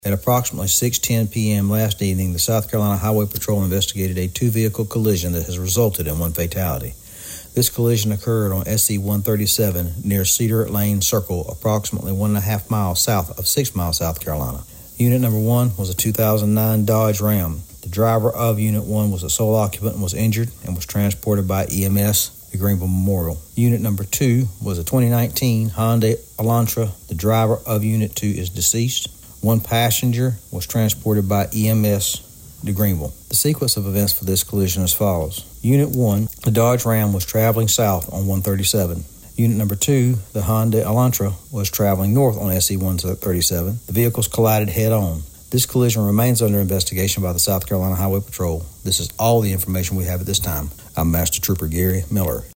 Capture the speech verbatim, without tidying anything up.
At approximately six ten p.m. last evening, the South Carolina Highway Patrol investigated a two-vehicle collision that has resulted in one fatality. This collision occurred on S C one thirty-seven near Cedar Lane Circle, approximately one and a half miles south of Six Mile, South Carolina. Unit number one was a two thousand nine Dodge Ram. The driver of Unit one was a sole occupant and was injured and was transported by E M S to Greenville Memorial. Unit number two was a twenty nineteen Hyundai Elantra. The driver of Unit two is deceased. One passenger was transported by E M S to Greenville. The sequence of events for this collision is as follows. Unit one, the Dodge Ram was traveling south on one thirty-seven. Unit number two, the Hyundai Elantra, was traveling north on S C one thirty-seven. The vehicles collided head-on. This collision remains under investigation by the South Carolina Highway Patrol. This is all the information we have at this time. I'm Master Trooper Gary Miller.